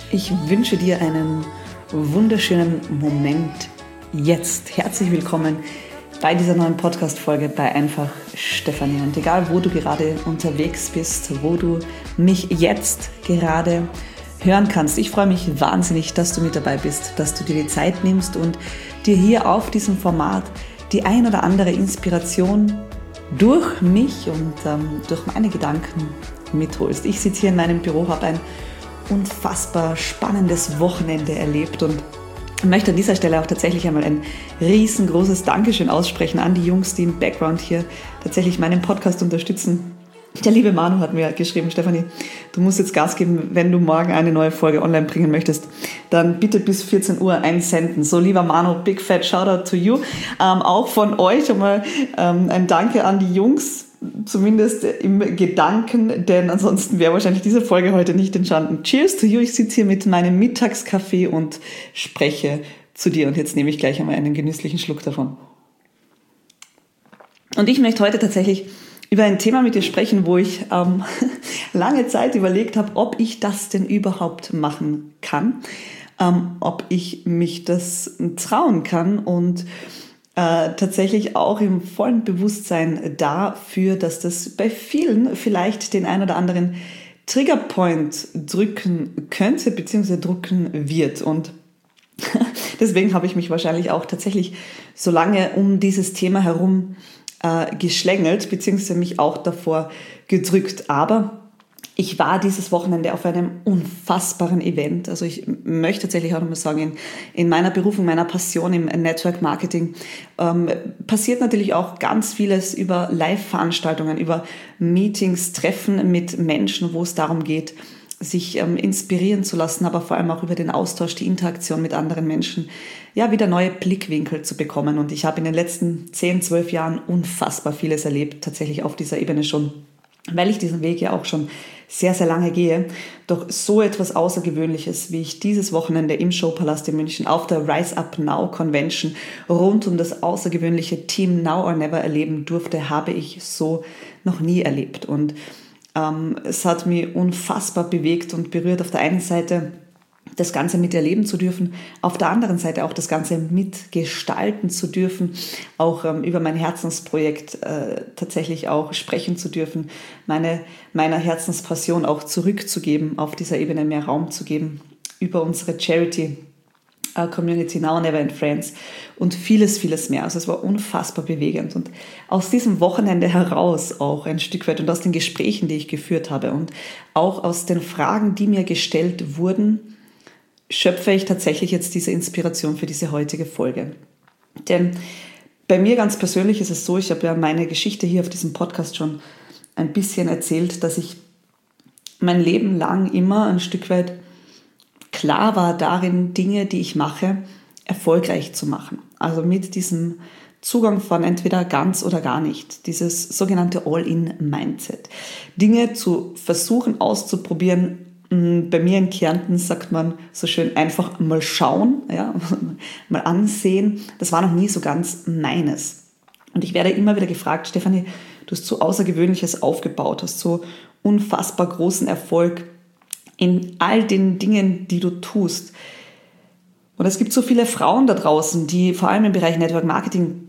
Ich wünsche dir einen wunderschönen Moment jetzt. Herzlich willkommen bei dieser neuen Podcast-Folge bei Einfach Stefanie. Und egal, wo du gerade unterwegs bist, wo du mich jetzt gerade hören kannst, ich freue mich wahnsinnig, dass du mit dabei bist, dass du dir die Zeit nimmst und dir hier auf diesem Format die ein oder andere Inspiration durch mich und durch meine Gedanken mitholst. Ich sitze hier in meinem Büro, habe ein unfassbar spannendes Wochenende erlebt und möchte an dieser Stelle auch tatsächlich einmal ein riesengroßes Dankeschön aussprechen an die Jungs, die im Background hier tatsächlich meinen Podcast unterstützen. Der liebe Manu hat mir geschrieben: Stefanie, du musst jetzt Gas geben, wenn du morgen eine neue Folge online bringen möchtest, dann bitte bis 14 Uhr einsenden. So, lieber Manu, big fat Shoutout to you. Auch von euch einmal ein Danke an die Jungs, zumindest im Gedanken, denn ansonsten wäre wahrscheinlich diese Folge heute nicht entstanden. Cheers to you, ich sitze hier mit meinem Mittagskaffee und spreche zu dir und jetzt nehme ich gleich einmal einen genüsslichen Schluck davon. Und ich möchte heute tatsächlich über ein Thema mit dir sprechen, wo ich lange Zeit überlegt habe, ob ich das denn überhaupt machen kann, ob ich mich das trauen kann und tatsächlich auch im vollen Bewusstsein dafür, dass das bei vielen vielleicht den ein oder anderen Triggerpoint drücken könnte bzw. drücken wird. Und deswegen habe ich mich wahrscheinlich auch tatsächlich so lange um dieses Thema herum geschlängelt bzw. mich auch davor gedrückt. Aber ich war dieses Wochenende auf einem unfassbaren Event. Also ich möchte tatsächlich auch nochmal sagen, in meiner Berufung, meiner Passion im Network Marketing passiert natürlich auch ganz vieles über Live-Veranstaltungen, über Meetings, Treffen mit Menschen, wo es darum geht, sich inspirieren zu lassen, aber vor allem auch über den Austausch, die Interaktion mit anderen Menschen, ja, wieder neue Blickwinkel zu bekommen. Und ich habe in den letzten 10, 12 Jahren unfassbar vieles erlebt, tatsächlich auf dieser Ebene schon, weil ich diesen Weg ja auch schon sehr, sehr lange gehe. Doch so etwas Außergewöhnliches, wie ich dieses Wochenende im Showpalast in München auf der Rise Up Now Convention rund um das außergewöhnliche Team Now or Never erleben durfte, habe ich so noch nie erlebt. Und es hat mich unfassbar bewegt und berührt, auf der einen Seite das Ganze miterleben zu dürfen, auf der anderen Seite auch das Ganze mitgestalten zu dürfen, auch über mein Herzensprojekt tatsächlich auch sprechen zu dürfen, meiner Herzenspassion auch zurückzugeben, auf dieser Ebene mehr Raum zu geben, über unsere Charity Community Now Never and Friends und vieles, vieles mehr. Also es war unfassbar bewegend und aus diesem Wochenende heraus auch ein Stück weit und aus den Gesprächen, die ich geführt habe und auch aus den Fragen, die mir gestellt wurden, schöpfe ich tatsächlich jetzt diese Inspiration für diese heutige Folge. Denn bei mir ganz persönlich ist es so, ich habe ja meine Geschichte hier auf diesem Podcast schon ein bisschen erzählt, dass ich mein Leben lang immer ein Stück weit klar war darin, Dinge, die ich mache, erfolgreich zu machen. Also mit diesem Zugang von entweder ganz oder gar nicht. Dieses sogenannte All-in-Mindset. Dinge zu versuchen auszuprobieren. Bei mir in Kärnten sagt man so schön, einfach mal schauen, ja, mal ansehen. Das war noch nie so ganz meines. Und ich werde immer wieder gefragt: Stefanie, du hast so Außergewöhnliches aufgebaut, hast so unfassbar großen Erfolg in all den Dingen, die du tust. Und es gibt so viele Frauen da draußen, die vor allem im Bereich Network Marketing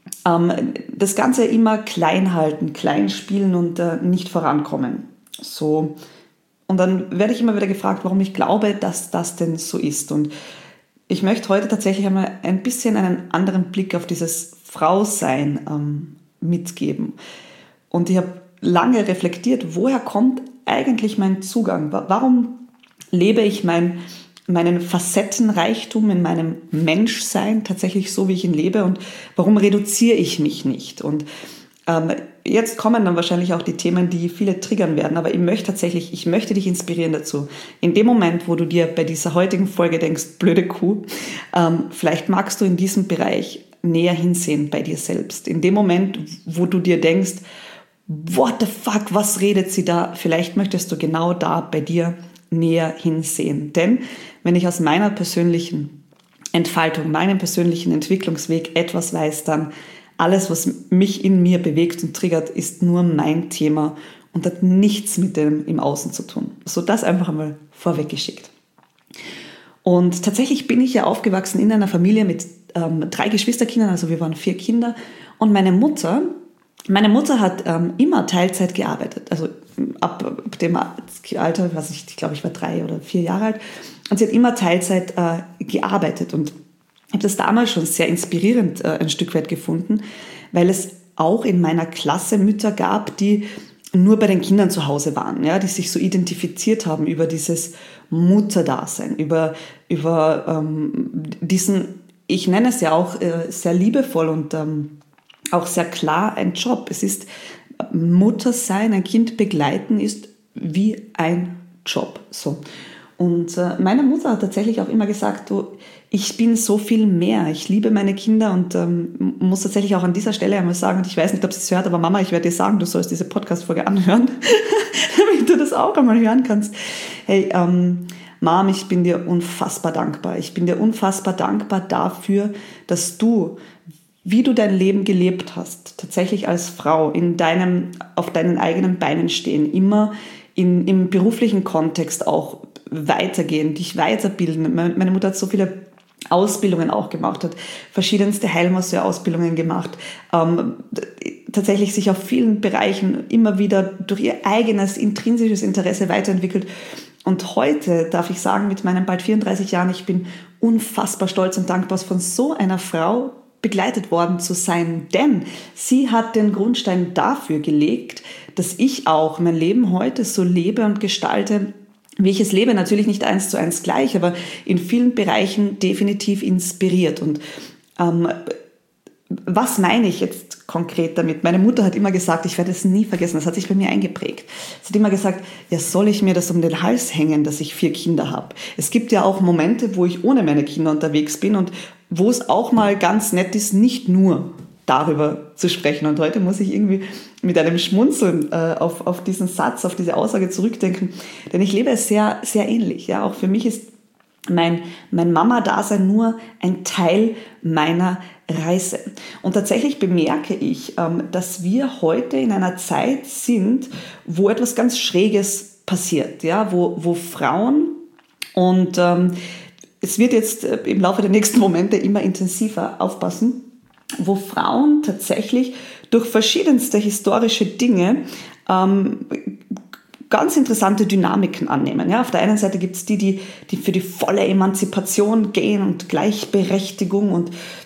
das Ganze immer klein halten, klein spielen und nicht vorankommen. So. Und dann werde ich immer wieder gefragt, warum ich glaube, dass das denn so ist. Und ich möchte heute tatsächlich einmal ein bisschen einen anderen Blick auf dieses Frausein mitgeben. Und ich habe lange reflektiert, woher kommt eigentlich mein Zugang? Warum lebe ich meinen Facettenreichtum in meinem Menschsein tatsächlich so, wie ich ihn lebe? Und warum reduziere ich mich nicht? Und jetzt kommen dann wahrscheinlich auch die Themen, die viele triggern werden, aber ich möchte dich inspirieren dazu. In dem Moment, wo du dir bei dieser heutigen Folge denkst, blöde Kuh, vielleicht magst du in diesem Bereich näher hinsehen bei dir selbst. In dem Moment, wo du dir denkst, what the fuck, was redet sie da? Vielleicht möchtest du genau da bei dir näher hinsehen. Denn wenn ich aus meiner persönlichen Entfaltung, meinem persönlichen Entwicklungsweg etwas weiß, dann alles, was mich in mir bewegt und triggert, ist nur mein Thema und hat nichts mit dem im Außen zu tun. So, das einfach einmal vorweggeschickt. Und tatsächlich bin ich ja aufgewachsen in einer Familie mit 3 Geschwisterkindern, also wir waren 4 Kinder. Und meine Mutter hat immer Teilzeit gearbeitet, also ab dem Alter, ich glaube, ich war 3 oder 4 Jahre alt. Und sie hat immer Teilzeit gearbeitet. Und ich habe das damals schon sehr inspirierend ein Stück weit gefunden, weil es auch in meiner Klasse Mütter gab, die nur bei den Kindern zu Hause waren, ja, die sich so identifiziert haben über dieses Mutterdasein, über diesen, ich nenne es ja auch sehr liebevoll und auch sehr klar ein Job. Es ist Mutter sein, ein Kind begleiten ist wie ein Job. So. Und meine Mutter hat tatsächlich auch immer gesagt, du, ich bin so viel mehr. Ich liebe meine Kinder und muss tatsächlich auch an dieser Stelle einmal sagen, und ich weiß nicht, ob sie es hört, aber Mama, ich werde dir sagen, du sollst diese Podcast-Folge anhören, damit du das auch einmal hören kannst. Hey, Mom, ich bin dir unfassbar dankbar. Ich bin dir unfassbar dankbar dafür, dass du, wie du dein Leben gelebt hast, tatsächlich als Frau auf deinen eigenen Beinen stehen, immer im beruflichen Kontext auch weitergehen, dich weiterbilden. Meine Mutter hat so viele Ausbildungen auch gemacht, hat verschiedenste Heilmasseur-Ausbildungen gemacht, tatsächlich sich auf vielen Bereichen immer wieder durch ihr eigenes intrinsisches Interesse weiterentwickelt. Und heute darf ich sagen, mit meinen bald 34 Jahren, ich bin unfassbar stolz und dankbar, von so einer Frau begleitet worden zu sein, denn sie hat den Grundstein dafür gelegt, dass ich auch mein Leben heute so lebe und gestalte, wie ich es lebe. Natürlich nicht 1:1 gleich, aber in vielen Bereichen definitiv inspiriert. Und was meine ich jetzt konkret damit? Meine Mutter hat immer gesagt, ich werde es nie vergessen, das hat sich bei mir eingeprägt. Sie hat immer gesagt, ja, soll ich mir das um den Hals hängen, dass ich 4 Kinder habe? Es gibt ja auch Momente, wo ich ohne meine Kinder unterwegs bin und wo es auch mal ganz nett ist, nicht nur darüber zu sprechen. Und heute muss ich irgendwie mit einem Schmunzeln auf diesen Satz, auf diese Aussage zurückdenken, denn ich lebe es sehr, sehr ähnlich. Ja, auch für mich ist mein Mama-Dasein nur ein Teil meiner Reise. Und tatsächlich bemerke ich, dass wir heute in einer Zeit sind, wo etwas ganz Schräges passiert, ja, wo Frauen und es wird jetzt im Laufe der nächsten Momente immer intensiver, aufpassen, wo Frauen tatsächlich durch verschiedenste historische Dinge ganz interessante Dynamiken annehmen. Ja, auf der einen Seite gibt es die für die volle Emanzipation gehen und Gleichberechtigung und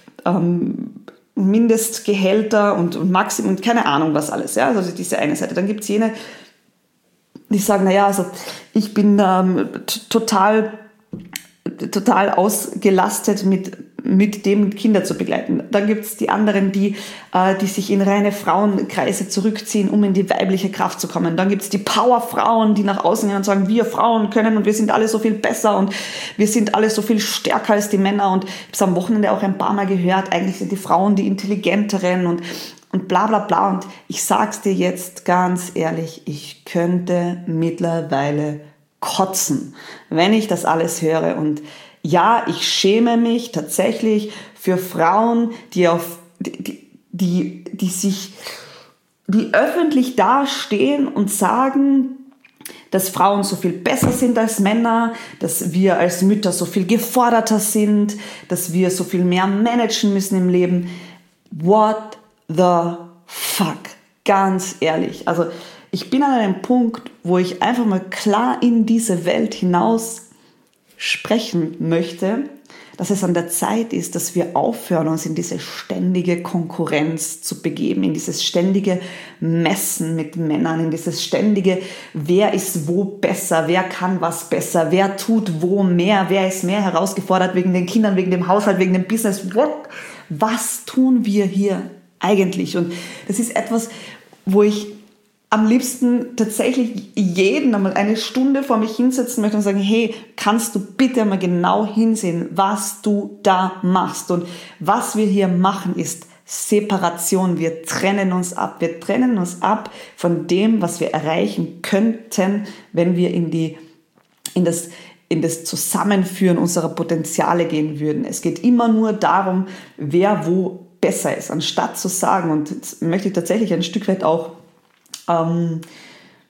Mindestgehälter und Maximum und keine Ahnung was alles. Ja, also diese eine Seite. Dann gibt es jene, die sagen, naja, also ich bin total ausgelastet mit dem Kinder zu begleiten. Dann gibt es die anderen, die sich in reine Frauenkreise zurückziehen, um in die weibliche Kraft zu kommen. Dann gibt es die Powerfrauen, die nach außen gehen und sagen, wir Frauen können und wir sind alle so viel besser und wir sind alle so viel stärker als die Männer. Und ich habe es am Wochenende auch ein paar Mal gehört, eigentlich sind die Frauen die Intelligenteren und bla bla bla. Und ich sag's dir jetzt ganz ehrlich, ich könnte mittlerweile kotzen, wenn ich das alles höre. Und ja, ich schäme mich tatsächlich für Frauen, die öffentlich dastehen und sagen, dass Frauen so viel besser sind als Männer, dass wir als Mütter so viel geforderter sind, dass wir so viel mehr managen müssen im Leben. What the fuck? Ganz ehrlich. Also ich bin an einem Punkt, wo ich einfach mal klar in diese Welt hinaus sprechen möchte, dass es an der Zeit ist, dass wir aufhören, uns in diese ständige Konkurrenz zu begeben, in dieses ständige Messen mit Männern, in dieses ständige, wer ist wo besser, wer kann was besser, wer tut wo mehr, wer ist mehr herausgefordert wegen den Kindern, wegen dem Haushalt, wegen dem Business. Was tun wir hier eigentlich? Und das ist etwas, wo ich am liebsten tatsächlich jeden einmal eine Stunde vor mich hinsetzen möchte und sagen, hey, kannst du bitte mal genau hinsehen, was du da machst? Und was wir hier machen, ist Separation. Wir trennen uns ab. Wir trennen uns ab von dem, was wir erreichen könnten, wenn wir in das Zusammenführen unserer Potenziale gehen würden. Es geht immer nur darum, wer wo besser ist, anstatt zu sagen, und jetzt möchte ich tatsächlich ein Stück weit auch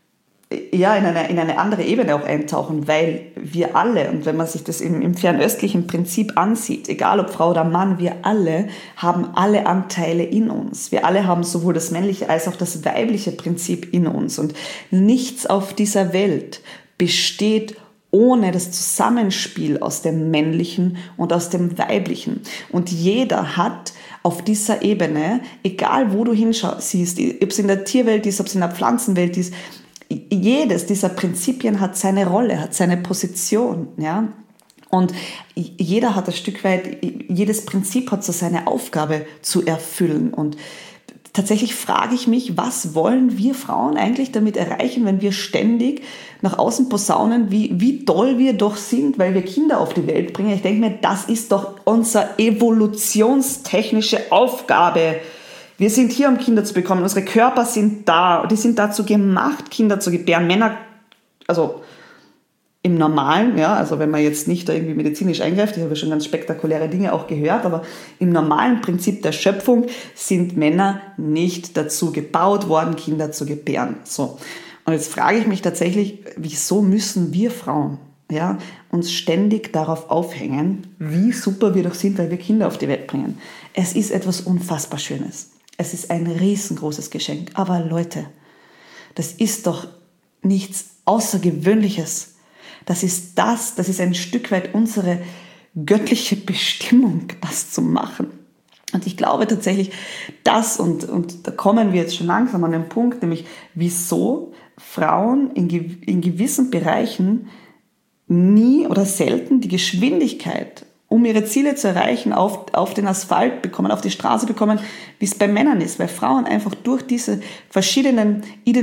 ja, in eine andere Ebene auch eintauchen, weil wir alle, und wenn man sich das im fernöstlichen Prinzip ansieht, egal ob Frau oder Mann, wir alle haben alle Anteile in uns. Wir alle haben sowohl das männliche als auch das weibliche Prinzip in uns. Und nichts auf dieser Welt besteht ohne das Zusammenspiel aus dem Männlichen und aus dem Weiblichen. Und jeder hat auf dieser Ebene, egal wo du hinsiehst, ob es in der Tierwelt ist, ob es in der Pflanzenwelt ist, jedes dieser Prinzipien hat seine Rolle, hat seine Position, ja. Und jeder hat ein Stück weit, jedes Prinzip hat so seine Aufgabe zu erfüllen. Und tatsächlich frage ich mich, was wollen wir Frauen eigentlich damit erreichen, wenn wir ständig nach außen posaunen, wie toll wir doch sind, weil wir Kinder auf die Welt bringen. Ich denke mir, das ist doch unsere evolutionstechnische Aufgabe. Wir sind hier, um Kinder zu bekommen. Unsere Körper sind da. Die sind dazu gemacht, Kinder zu gebären. Männer, also im Normalen, ja, also wenn man jetzt nicht da irgendwie medizinisch eingreift, ich habe schon ganz spektakuläre Dinge auch gehört, aber im normalen Prinzip der Schöpfung sind Männer nicht dazu gebaut worden, Kinder zu gebären. So. Und jetzt frage ich mich tatsächlich, wieso müssen wir Frauen, ja, uns ständig darauf aufhängen, wie super wir doch sind, weil wir Kinder auf die Welt bringen. Es ist etwas unfassbar Schönes. Es ist ein riesengroßes Geschenk. Aber Leute, das ist doch nichts Außergewöhnliches. Das ist ein Stück weit unsere göttliche Bestimmung, das zu machen. Und ich glaube tatsächlich, und da kommen wir jetzt schon langsam an den Punkt, nämlich wieso Frauen in gewissen Bereichen nie oder selten die Geschwindigkeit, um ihre Ziele zu erreichen, auf den Asphalt bekommen, auf die Straße bekommen, wie es bei Männern ist, weil Frauen einfach durch diese verschiedenen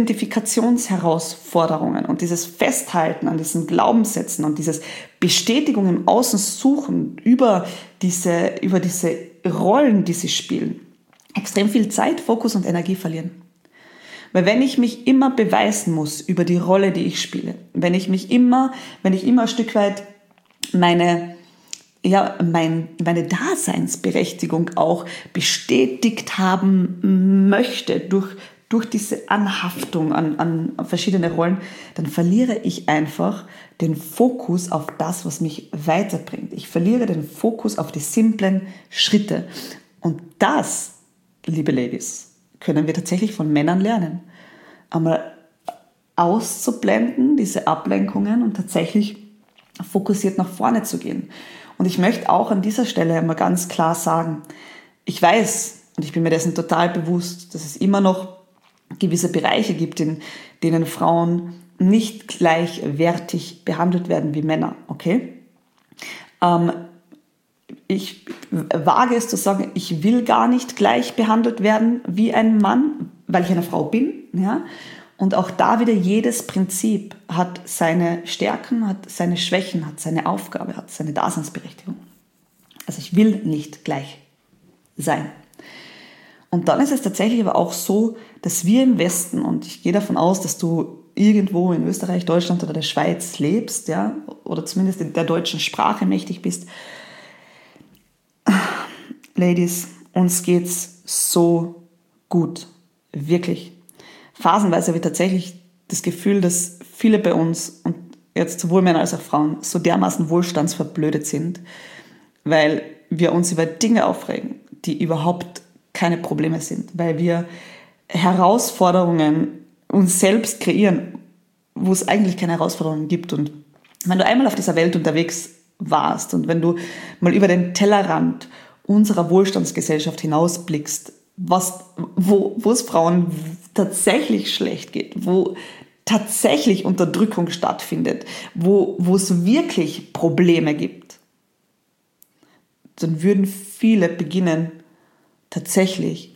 Identifikationsherausforderungen und dieses Festhalten an diesen Glaubenssätzen und dieses Bestätigung im Außen suchen über diese Rollen, die sie spielen, extrem viel Zeit, Fokus und Energie verlieren. Weil wenn ich mich immer beweisen muss über die Rolle, die ich spiele, wenn ich immer ein Stück weit meine Daseinsberechtigung auch bestätigt haben möchte durch diese Anhaftung an verschiedene Rollen, dann verliere ich einfach den Fokus auf das, was mich weiterbringt. Ich verliere den Fokus auf die simplen Schritte. Und das, liebe Ladies, können wir tatsächlich von Männern lernen. Einmal auszublenden, diese Ablenkungen und tatsächlich fokussiert nach vorne zu gehen. Und ich möchte auch an dieser Stelle einmal ganz klar sagen, ich weiß und ich bin mir dessen total bewusst, dass es immer noch gewisse Bereiche gibt, in denen Frauen nicht gleichwertig behandelt werden wie Männer, okay? Ich wage es zu sagen, ich will gar nicht gleich behandelt werden wie ein Mann, weil ich eine Frau bin, ja? Und auch da wieder jedes Prinzip hat seine Stärken, hat seine Schwächen, hat seine Aufgabe, hat seine Daseinsberechtigung. Also ich will nicht gleich sein. Und dann ist es tatsächlich aber auch so, dass wir im Westen, und ich gehe davon aus, dass du irgendwo in Österreich, Deutschland oder der Schweiz lebst, ja, oder zumindest in der deutschen Sprache mächtig bist. Ladies, uns geht's so gut. Wirklich. Phasenweise habe ich tatsächlich das Gefühl, dass viele bei uns, und jetzt sowohl Männer als auch Frauen, so dermaßen wohlstandsverblödet sind, weil wir uns über Dinge aufregen, die überhaupt keine Probleme sind, weil wir Herausforderungen uns selbst kreieren, wo es eigentlich keine Herausforderungen gibt. Und wenn du einmal auf dieser Welt unterwegs warst und wenn du mal über den Tellerrand unserer Wohlstandsgesellschaft hinausblickst, wo es Frauen tatsächlich schlecht geht, wo tatsächlich Unterdrückung stattfindet, wo es wirklich Probleme gibt, dann würden viele beginnen, tatsächlich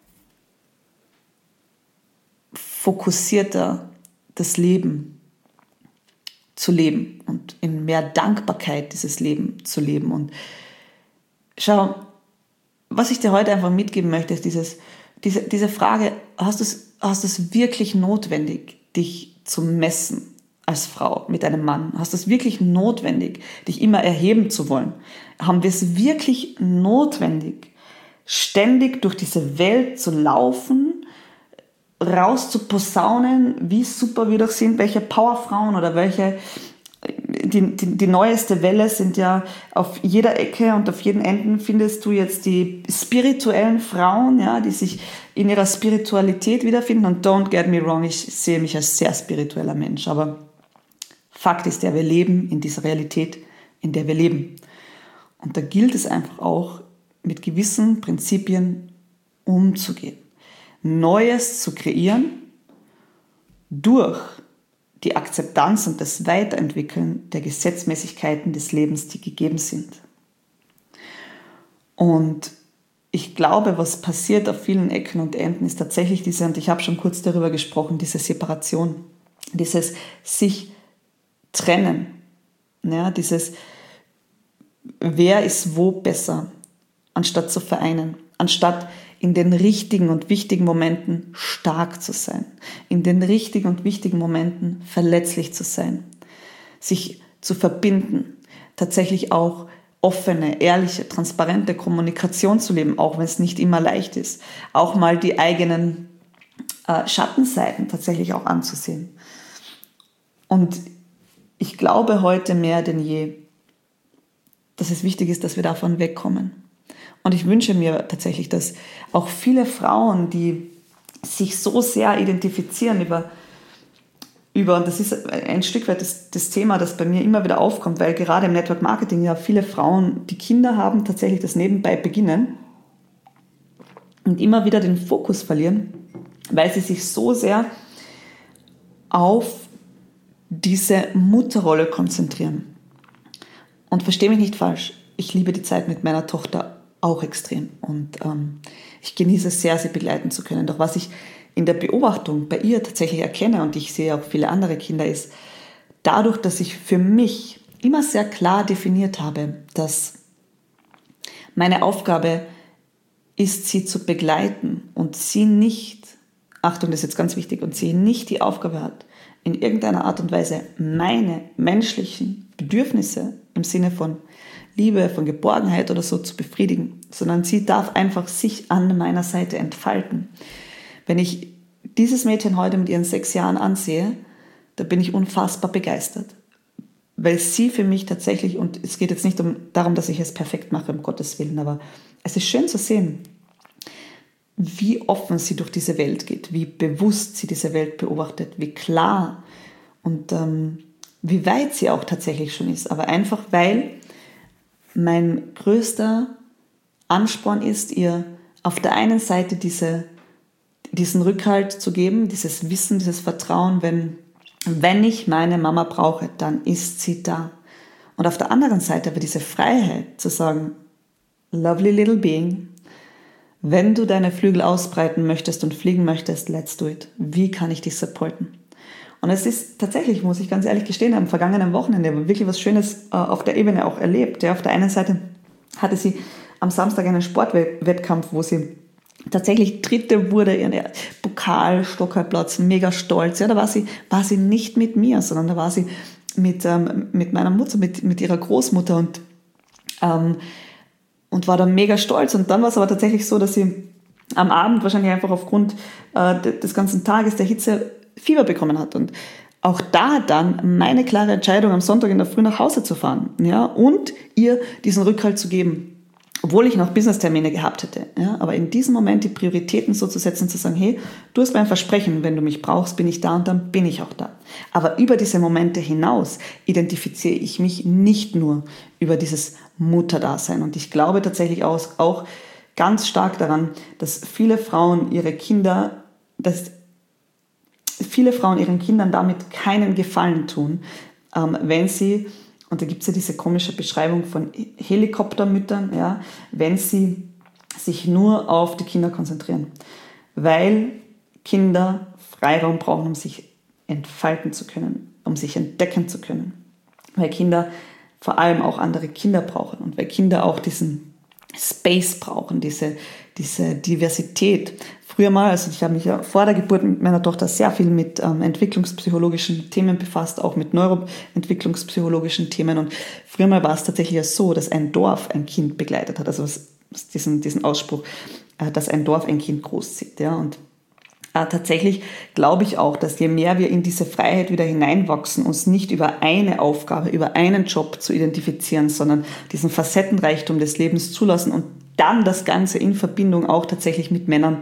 fokussierter das Leben zu leben und in mehr Dankbarkeit dieses Leben zu leben. Und schau, was ich dir heute einfach mitgeben möchte, ist diese Frage, hast du es wirklich notwendig, dich zu messen als Frau mit einem Mann? Hast du es wirklich notwendig, dich immer erheben zu wollen? Haben wir es wirklich notwendig, ständig durch diese Welt zu laufen, raus zu posaunen, wie super wir doch sind, welche Powerfrauen oder welche, die neueste Welle sind ja auf jeder Ecke und auf jeden Enden findest du jetzt die spirituellen Frauen, ja, die sich in ihrer Spiritualität wiederfinden. Und don't get me wrong, ich sehe mich als sehr spiritueller Mensch, aber Fakt ist ja, wir leben in dieser Realität, in der wir leben. Und da gilt es einfach auch, mit gewissen Prinzipien umzugehen. Neues zu kreieren durch die Akzeptanz und das Weiterentwickeln der Gesetzmäßigkeiten des Lebens, die gegeben sind. Und ich glaube, was passiert auf vielen Ecken und Enden, ist tatsächlich diese, und ich habe schon kurz darüber gesprochen, diese Separation, dieses sich trennen, ja, dieses wer ist wo besser, anstatt zu vereinen, anstatt in den richtigen und wichtigen Momenten stark zu sein, in den richtigen und wichtigen Momenten verletzlich zu sein, sich zu verbinden, tatsächlich auch offene, ehrliche, transparente Kommunikation zu leben, auch wenn es nicht immer leicht ist, auch mal die eigenen Schattenseiten tatsächlich auch anzusehen. Und ich glaube heute mehr denn je, dass es wichtig ist, dass wir davon wegkommen. Und ich wünsche mir tatsächlich, dass auch viele Frauen, die sich so sehr identifizieren über und das ist ein Stück weit das Thema, das bei mir immer wieder aufkommt, weil gerade im Network Marketing ja viele Frauen, die Kinder haben, tatsächlich das nebenbei beginnen und immer wieder den Fokus verlieren, weil sie sich so sehr auf diese Mutterrolle konzentrieren. Und verstehe mich nicht falsch, ich liebe die Zeit mit meiner Tochter auch extrem und ich genieße es sehr, sie begleiten zu können. Doch was ich in der Beobachtung bei ihr tatsächlich erkenne, und ich sehe auch viele andere Kinder, ist dadurch, dass ich für mich immer sehr klar definiert habe, dass meine Aufgabe ist, sie zu begleiten und sie nicht, Achtung, das ist jetzt ganz wichtig, und sie nicht die Aufgabe hat, in irgendeiner Art und Weise meine menschlichen Bedürfnisse im Sinne von Liebe, von Geborgenheit oder so zu befriedigen, sondern sie darf einfach sich an meiner Seite entfalten. Wenn ich dieses Mädchen heute mit ihren 6 Jahren ansehe, da bin ich unfassbar begeistert, weil sie für mich tatsächlich, und es geht jetzt nicht darum, dass ich es perfekt mache, um Gottes Willen, aber es ist schön zu sehen, wie offen sie durch diese Welt geht, wie bewusst sie diese Welt beobachtet, wie klar und wie weit sie auch tatsächlich schon ist. Aber einfach, weil mein größter Ansporn ist, ihr auf der einen Seite diesen Rückhalt zu geben, dieses Wissen, dieses Vertrauen, wenn ich meine Mama brauche, dann ist sie da. Und auf der anderen Seite aber diese Freiheit zu sagen, lovely little being, wenn du deine Flügel ausbreiten möchtest und fliegen möchtest, let's do it. Wie kann ich dich supporten? Und es ist tatsächlich, muss ich ganz ehrlich gestehen, am vergangenen Wochenende wirklich was Schönes auf der Ebene auch erlebt. Ja, auf der einen Seite hatte sie am Samstag einen Sportwettkampf, wo sie tatsächlich Dritte wurde, ihren Pokal, Stockholmplatz, mega stolz. Ja, da war sie nicht mit mir, sondern da war sie mit meiner Mutter, mit ihrer Großmutter und war dann mega stolz. Und dann war es aber tatsächlich so, dass sie am Abend wahrscheinlich einfach aufgrund des ganzen Tages der Hitze Fieber bekommen hat. Und auch da dann meine klare Entscheidung, am Sonntag in der Früh nach Hause zu fahren, ja, und ihr diesen Rückhalt zu geben, obwohl ich noch Business-Termine gehabt hätte. Ja, aber in diesem Moment die Prioritäten so zu setzen, zu sagen, hey, du hast mein Versprechen, wenn du mich brauchst, bin ich da und dann bin ich auch da. Aber über diese Momente hinaus identifiziere ich mich nicht nur über dieses Mutterdasein. Und ich glaube tatsächlich auch ganz stark daran, dass viele Frauen ihren Kindern damit keinen Gefallen tun, wenn sie, und da gibt es ja diese komische Beschreibung von Helikoptermüttern, ja, wenn sie sich nur auf die Kinder konzentrieren, weil Kinder Freiraum brauchen, um sich entfalten zu können, um sich entdecken zu können, weil Kinder vor allem auch andere Kinder brauchen und weil Kinder auch diesen Space brauchen, diese Diversität. Früher mal, also ich habe mich ja vor der Geburt mit meiner Tochter sehr viel mit entwicklungspsychologischen Themen befasst, auch mit neuroentwicklungspsychologischen Themen. Und früher mal war es tatsächlich ja so, dass ein Dorf ein Kind begleitet hat. Also diesen Ausspruch, dass ein Dorf ein Kind großzieht. Ja? Und Tatsächlich glaube ich auch, dass je mehr wir in diese Freiheit wieder hineinwachsen, uns nicht über eine Aufgabe, über einen Job zu identifizieren, sondern diesen Facettenreichtum des Lebens zulassen und dann das Ganze in Verbindung auch tatsächlich mit Männern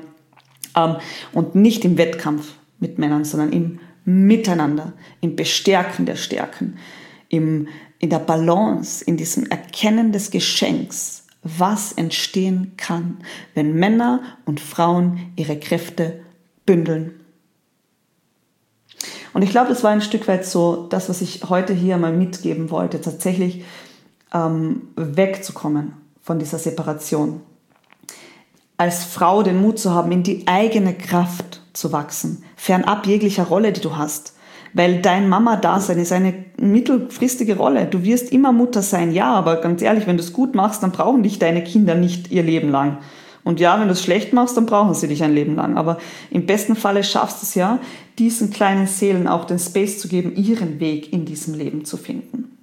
und nicht im Wettkampf mit Männern, sondern im Miteinander, im Bestärken der Stärken, in der Balance, in diesem Erkennen des Geschenks, was entstehen kann, wenn Männer und Frauen ihre Kräfte bündeln. Und ich glaube, das war ein Stück weit so das, was ich heute hier mal mitgeben wollte, tatsächlich wegzukommen von dieser Separation. Als Frau den Mut zu haben, in die eigene Kraft zu wachsen, fernab jeglicher Rolle, die du hast. Weil dein Mama-Dasein ist eine mittelfristige Rolle. Du wirst immer Mutter sein, ja, aber ganz ehrlich, wenn du es gut machst, dann brauchen dich deine Kinder nicht ihr Leben lang. Und ja, wenn du es schlecht machst, dann brauchen sie dich ein Leben lang. Aber im besten Falle schaffst du es ja, diesen kleinen Seelen auch den Space zu geben, ihren Weg in diesem Leben zu finden.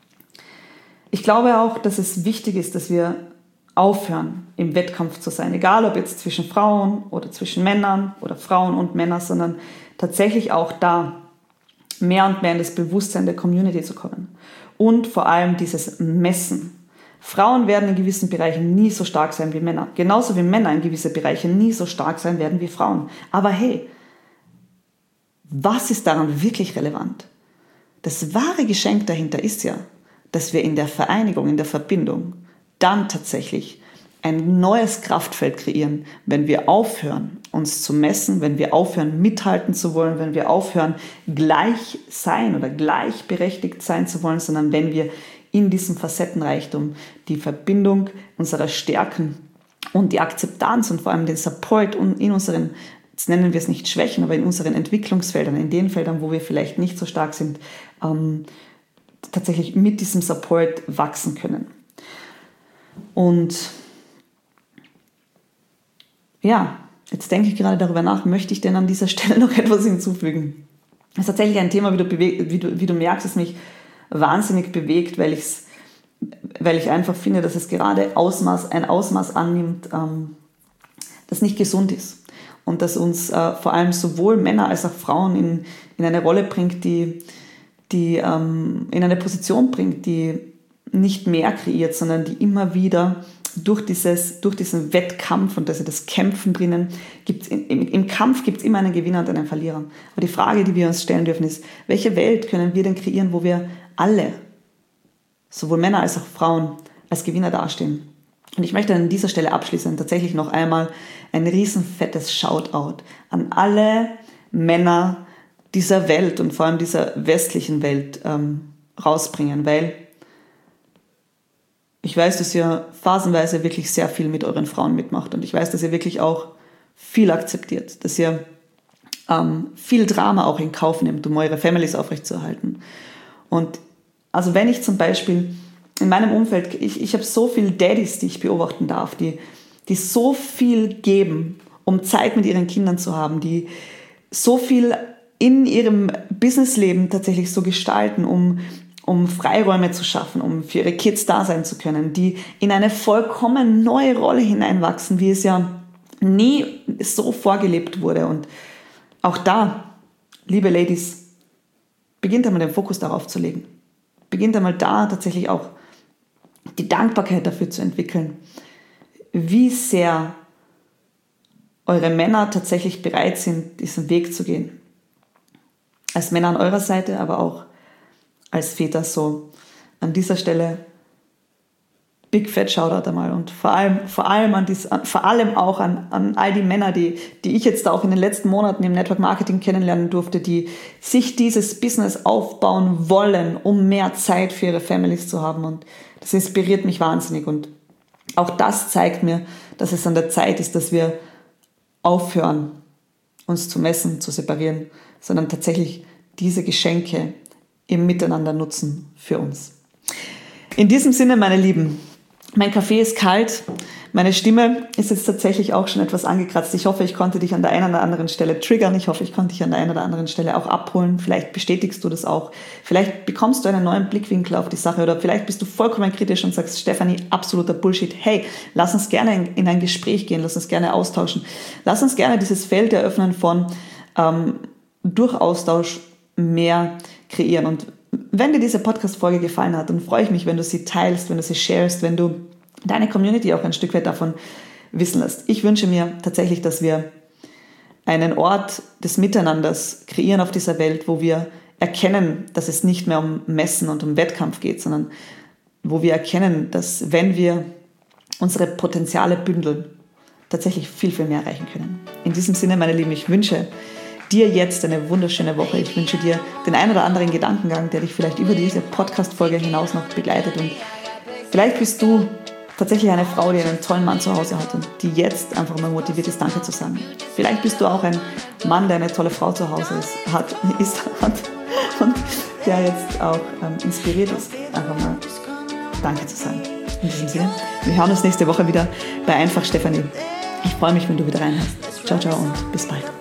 Ich glaube auch, dass es wichtig ist, dass wir aufhören, im Wettkampf zu sein. Egal, ob jetzt zwischen Frauen oder zwischen Männern oder Frauen und Männern, sondern tatsächlich auch da mehr und mehr in das Bewusstsein der Community zu kommen. Und vor allem dieses Messen. Frauen werden in gewissen Bereichen nie so stark sein wie Männer. Genauso wie Männer in gewissen Bereichen nie so stark sein werden wie Frauen. Aber hey, was ist daran wirklich relevant? Das wahre Geschenk dahinter ist ja, dass wir in der Vereinigung, in der Verbindung dann tatsächlich ein neues Kraftfeld kreieren, wenn wir aufhören, uns zu messen, wenn wir aufhören, mithalten zu wollen, wenn wir aufhören, gleich sein oder gleichberechtigt sein zu wollen, sondern wenn wir in diesem Facettenreichtum die Verbindung unserer Stärken und die Akzeptanz und vor allem den Support in unseren, jetzt nennen wir es nicht Schwächen, aber in unseren Entwicklungsfeldern, in den Feldern, wo wir vielleicht nicht so stark sind, tatsächlich mit diesem Support wachsen können. Und ja, jetzt denke ich gerade darüber nach, möchte ich denn an dieser Stelle noch etwas hinzufügen? Das ist tatsächlich ein Thema, wie du merkst, das mich wahnsinnig bewegt, weil ich einfach finde, dass es gerade ein Ausmaß annimmt, das nicht gesund ist. Und das uns vor allem sowohl Männer als auch Frauen in eine Rolle bringt, die in eine Position bringt, die nicht mehr kreiert, sondern die immer wieder durch diesen Wettkampf und das Kämpfen drinnen, im Kampf gibt es immer einen Gewinner und einen Verlierer. Aber die Frage, die wir uns stellen dürfen, ist, welche Welt können wir denn kreieren, wo wir alle, sowohl Männer als auch Frauen, als Gewinner dastehen? Und ich möchte an dieser Stelle abschließend tatsächlich noch einmal ein riesenfettes Shoutout an alle Männer dieser Welt und vor allem dieser westlichen Welt rausbringen, weil ich weiß, dass ihr phasenweise wirklich sehr viel mit euren Frauen mitmacht und ich weiß, dass ihr wirklich auch viel akzeptiert, dass ihr viel Drama auch in Kauf nehmt, um eure Families aufrechtzuerhalten. Und also wenn ich zum Beispiel in meinem Umfeld, ich habe so viele Daddys, die ich beobachten darf, die so viel geben, um Zeit mit ihren Kindern zu haben, die so viel in ihrem Businessleben tatsächlich so gestalten, um Freiräume zu schaffen, um für ihre Kids da sein zu können, die in eine vollkommen neue Rolle hineinwachsen, wie es ja nie so vorgelebt wurde. Und auch da, liebe Ladies, beginnt einmal den Fokus darauf zu legen. Beginnt einmal da tatsächlich auch die Dankbarkeit dafür zu entwickeln, wie sehr eure Männer tatsächlich bereit sind, diesen Weg zu gehen. Als Männer an eurer Seite, aber auch als Väter so. An dieser Stelle Big Fat Shoutout einmal und vor allem auch an all die Männer, die ich jetzt auch in den letzten Monaten im Network Marketing kennenlernen durfte, die sich dieses Business aufbauen wollen, um mehr Zeit für ihre Families zu haben, und das inspiriert mich wahnsinnig und auch das zeigt mir, dass es an der Zeit ist, dass wir aufhören, uns zu messen, zu separieren, sondern tatsächlich diese Geschenke im Miteinander nutzen für uns. In diesem Sinne, meine Lieben, mein Kaffee ist kalt, Meine Stimme ist jetzt tatsächlich auch schon etwas angekratzt. Ich hoffe, ich konnte dich an der einen oder anderen Stelle triggern. Ich hoffe, ich konnte dich an der einen oder anderen Stelle auch abholen. Vielleicht bestätigst du das auch. Vielleicht bekommst du einen neuen Blickwinkel auf die Sache oder vielleicht bist du vollkommen kritisch und sagst, Stefanie, absoluter Bullshit. Hey, lass uns gerne in ein Gespräch gehen. Lass uns gerne austauschen. Lass uns gerne dieses Feld eröffnen von durch Austausch mehr kreieren. Und wenn dir diese Podcast-Folge gefallen hat, dann freue ich mich, wenn du sie teilst, wenn du sie sharest, wenn du deine Community auch ein Stück weit davon wissen lässt. Ich wünsche mir tatsächlich, dass wir einen Ort des Miteinanders kreieren auf dieser Welt, wo wir erkennen, dass es nicht mehr um Messen und um Wettkampf geht, sondern wo wir erkennen, dass wenn wir unsere Potenziale bündeln, tatsächlich viel, viel mehr erreichen können. In diesem Sinne, meine Lieben, ich wünsche dir jetzt eine wunderschöne Woche. Ich wünsche dir den einen oder anderen Gedankengang, der dich vielleicht über diese Podcast-Folge hinaus noch begleitet. Und vielleicht bist du tatsächlich eine Frau, die einen tollen Mann zu Hause hat und die jetzt einfach mal motiviert ist, Danke zu sagen. Vielleicht bist du auch ein Mann, der eine tolle Frau zu Hause hat und der jetzt auch inspiriert ist, einfach mal Danke zu sagen. In diesem Sinne, wir hören uns nächste Woche wieder bei Einfach Stefanie. Ich freue mich, wenn du wieder reinhörst. Ciao, ciao und bis bald.